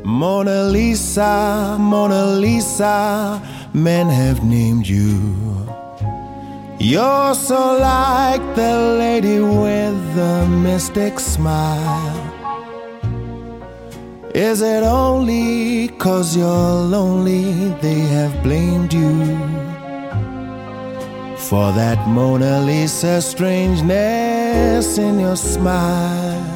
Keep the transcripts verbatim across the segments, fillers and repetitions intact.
Mona Lisa, Mona Lisa, men have named you. You're so like the lady with the mystic smile. Is it only 'cause you're lonely they have blamed you for that Mona Lisa strangeness in your smile?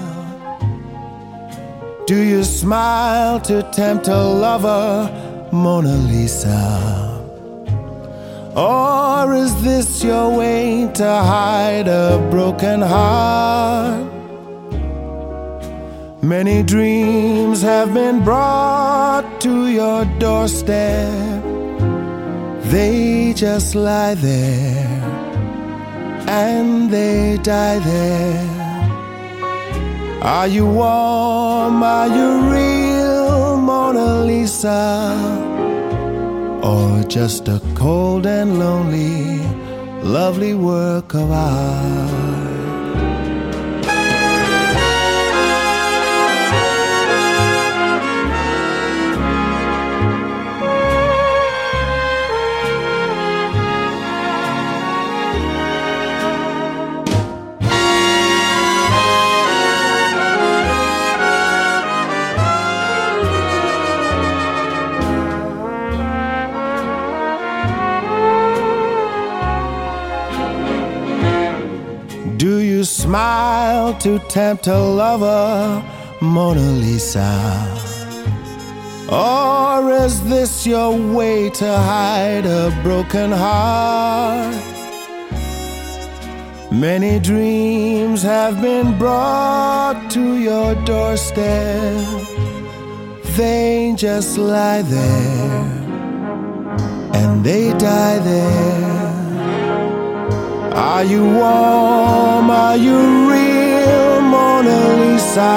Do you smile to tempt a lover, Mona Lisa? Or is this your way to hide a broken heart? Many dreams have been brought to your doorstep. They just lie there and they die there. Are you warm? Are you real, Mona Lisa? Or just a cold and lonely, lovely work of art? Do you smile to tempt a lover, Mona Lisa? Or is this your way to hide a broken heart? Many dreams have been brought to your doorstep. They just lie there and they die there. Are you warm? Are you real, Mona Lisa?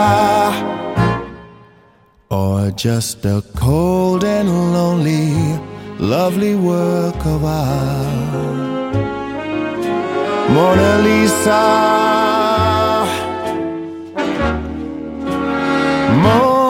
Or just a cold and lonely, lovely work of art? Mona Lisa, Mona